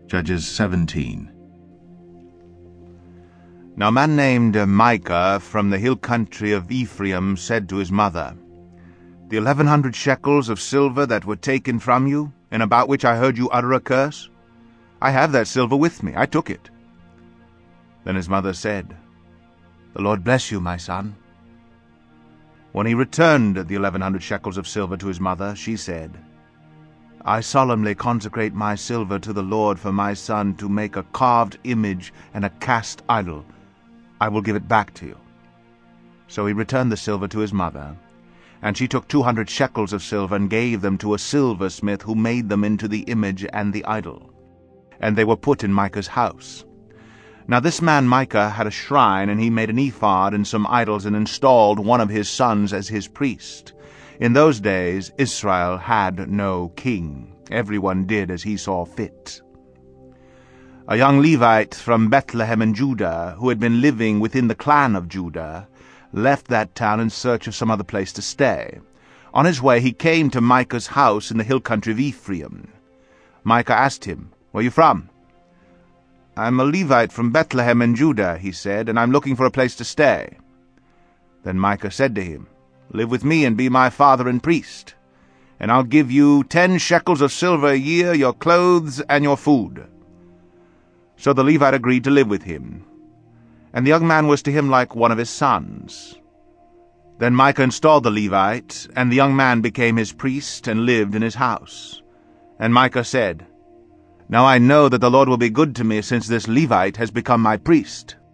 Judges 17. Now a man named Micah from the hill country of Ephraim said to his mother, "The 1,100 shekels of silver that were taken from you, and about which I heard you utter a curse, I have that silver with me. I took it." Then his mother said, "The Lord bless you, my son." When he returned the 1,100 shekels of silver to his mother, she said, "I solemnly consecrate my silver to the Lord for my son to make a carved image and a cast idol. I will give it back to you." So he returned the silver to his mother, and she took 200 shekels of silver and gave them to a silversmith who made them into the image and the idol. And they were put in Micah's house. Now this man Micah had a shrine, and he made an ephod and some idols and installed one of his sons as his priest. In those days Israel had no king. Everyone did as he saw fit. A young Levite from Bethlehem in Judah, who had been living within the clan of Judah, left that town in search of some other place to stay. On his way he came to Micah's house in the hill country of Ephraim. Micah asked him, "Where are you from?" "I'm a Levite from Bethlehem in Judah," he said, "and I'm looking for a place to stay." Then Micah said to him, "Live with me and be my father and priest, and I'll give you 10 shekels of silver a year, your clothes, and your food." So the Levite agreed to live with him, and the young man was to him like one of his sons. Then Micah installed the Levite, and the young man became his priest and lived in his house. And Micah said, "Now I know that the Lord will be good to me, since this Levite has become my priest."